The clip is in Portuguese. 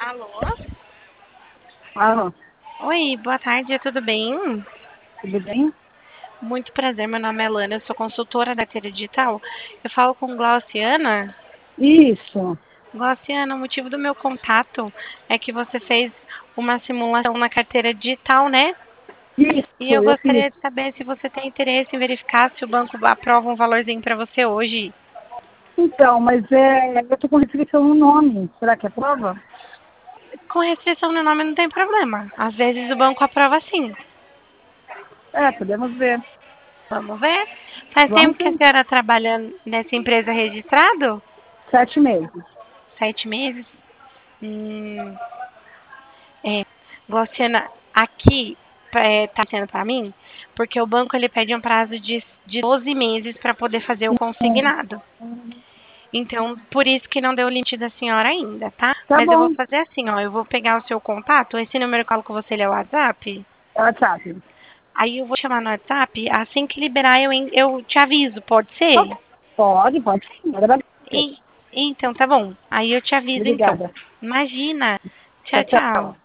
Alô? Ah, Oi, boa tarde, tudo bem? tudo bem? Muito prazer, meu nome é Lana, eu sou consultora da carteira digital. Eu falo com Glauciana. Isso, Glauciana, o motivo do meu contato é que você fez uma simulação na carteira digital, né? E eu isso, eu fiz. gostaria de saber se você tem interesse em verificar se o banco aprova um valorzinho para você hoje. Então, mas eu tô com restrição no nome. Será que é prova? Com restrição no nome não tem problema. Às vezes o banco aprova sim. Podemos ver. Vamos ver? Faz tempo Vamos que a sim. senhora trabalha nessa empresa registrado? 7 meses. 7 meses? Hum, é. Glauciana, aqui tá sendo para mim, porque o banco ele pede um prazo de 12 meses para poder fazer o consignado. Então, por isso que não deu o limite da senhora ainda, tá? Tá Mas eu vou bom. fazer assim, ó, eu vou pegar o seu contato, esse número que eu falo com você ele é o WhatsApp. É WhatsApp. Aí eu vou chamar no WhatsApp, assim que liberar eu te aviso, pode ser? Pode sim. Agradeço. E, então, tá bom. Aí eu te aviso então. Obrigada. Imagina. Tchau, Tchau, tchau. tchau.